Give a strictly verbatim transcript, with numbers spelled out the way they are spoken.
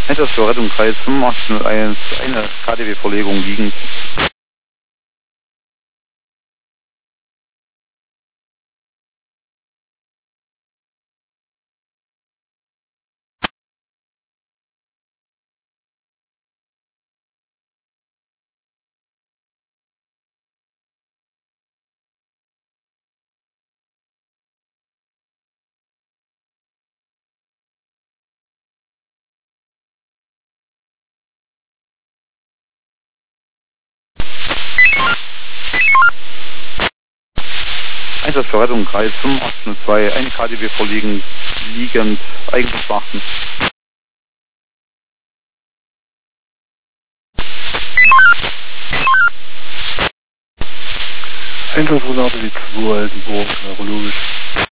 Einsatz für Rettung Kreis fünf acht null eins, eine K D W-Verlegung liegend. Einsatz für Rettung Kreis fünf acht null zwei, eine K D W verlegen, liegend, Eigenschaften beachten. Einsatzrunde die zwei, Altenburg, neurologisch.